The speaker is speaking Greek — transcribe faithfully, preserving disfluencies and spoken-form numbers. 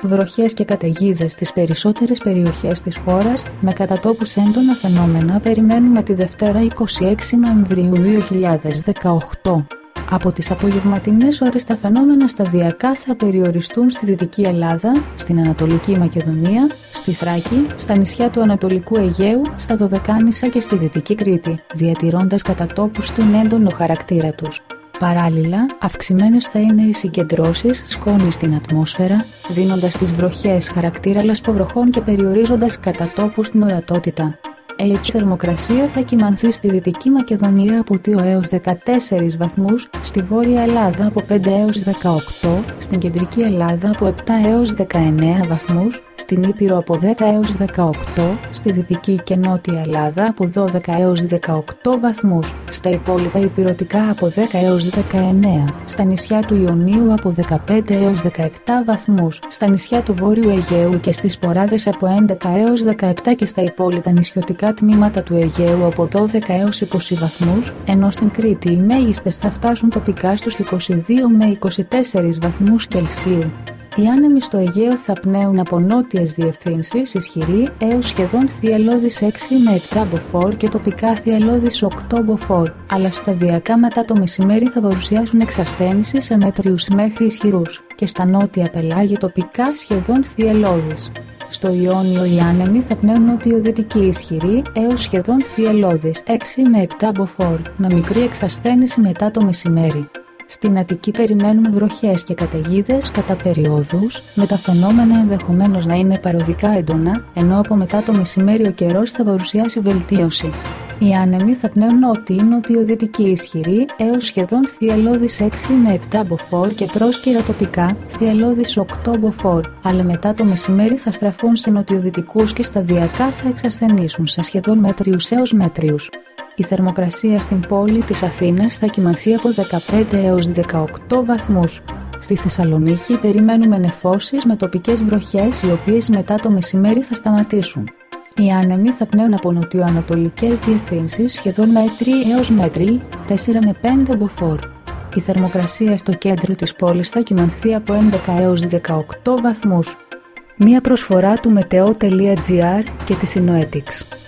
βροχές και καταιγίδες στις περισσότερες περιοχές της χώρας, με κατά τόπους έντονα φαινόμενα περιμένουμε τη Δευτέρα είκοσι έξι Νοεμβρίου δύο χιλιάδες δεκαοκτώ. Από τις απογευματινές ώρες τα φαινόμενα σταδιακά θα περιοριστούν στη Δυτική Ελλάδα, στην Ανατολική Μακεδονία, στη Θράκη, στα νησιά του Ανατολικού Αιγαίου, στα Δωδεκάνησα και στη Δυτική Κρήτη, διατηρώντας κατά τόπους τον έντονο χαρακτήρα τους. Παράλληλα, αυξημένες θα είναι οι συγκεντρώσεις σκόνης στην ατμόσφαιρα, δίνοντας στις βροχές χαρακτήρα λασποβροχών και περιορίζοντας κατά τόπους την ορατότητα. Η θερμοκρασία θα κυμανθεί στη Δυτική Μακεδονία από δύο έως δεκατέσσερις βαθμούς, στη Βόρεια Ελλάδα από πέντε έως δεκαοκτώ, στην Κεντρική Ελλάδα από επτά έως δεκαεννέα βαθμούς, στην Ήπειρο από δέκα έως δεκαοκτώ, στη Δυτική και Νότια Ελλάδα από δώδεκα έως δεκαοκτώ βαθμούς, στα υπόλοιπα ηπειρωτικά από δέκα έως δεκαεννέα, στα νησιά του Ιωνίου από δεκαπέντε έως δεκαεπτά βαθμούς, στα νησιά του Βόρειου Αιγαίου και στις Ποράδες από έντεκα έως δεκαεπτά και στα υπόλοιπα νησιωτικά τμήματα του Αιγαίου από δώδεκα έως είκοσι βαθμούς, ενώ στην Κρήτη οι μέγιστες θα φτάσουν τοπικά στους είκοσι δύο με είκοσι τέσσερις βαθμούς Κελσίου. Οι άνεμοι στο Αιγαίο θα πνέουν από νότιες διευθύνσεις ισχυροί έως σχεδόν θυελλώδης έξι με επτά μποφόρ και τοπικά θυελλώδης οκτώ μποφόρ, αλλά σταδιακά μετά το μεσημέρι θα παρουσιάσουν εξασθένηση σε μέτριους μέχρι ισχυρούς και στα νότια πελάγια τοπικά σχεδόν θυελλώδης. Στο Ιόνιο οι άνεμοι θα πνέουν νοτιοδυτική ισχυρή έως σχεδόν θυελλώδης έξι με επτά μποφόρ, με μικρή εξασθένηση μετά το μεσημέρι. Στην Αττική περιμένουμε βροχές και καταιγίδες κατά περιόδους, με τα φαινόμενα ενδεχομένως να είναι παροδικά έντονα, ενώ από μετά το μεσημέρι ο καιρός θα παρουσιάσει βελτίωση. Οι άνεμοι θα πνέουν νότιο-νοτιοδυτική ισχυρή έως σχεδόν θυελλώδης έξι με επτά μποφόρ και πρόσκαιρα τοπικά θυελλώδης οκτώ μποφόρ, αλλά μετά το μεσημέρι θα στραφούν σε νοτιοδυτικούς και σταδιακά θα εξασθενήσουν σε σχεδόν μέτριους έως μέτριους. Η θερμοκρασία στην πόλη της Αθήνας θα κυμανθεί από δεκαπέντε έως δεκαοκτώ βαθμούς. Στη Θεσσαλονίκη περιμένουμε νεφώσεις με τοπικές βροχές, οι οποίες μετά το μεσημέρι θα σταματήσουν. Οι άνεμοι θα πνέουν από νοτιοανατολικές διευθύνσεις σχεδόν μέτρη έως μέτρη, τέσσερα με πέντε μποφόρ. Η θερμοκρασία στο κέντρο της πόλης θα κυμανθεί από έντεκα έως δεκαοκτώ βαθμούς. Μία προσφορά του μετεό τελεία τζι άρ και της Synoetics.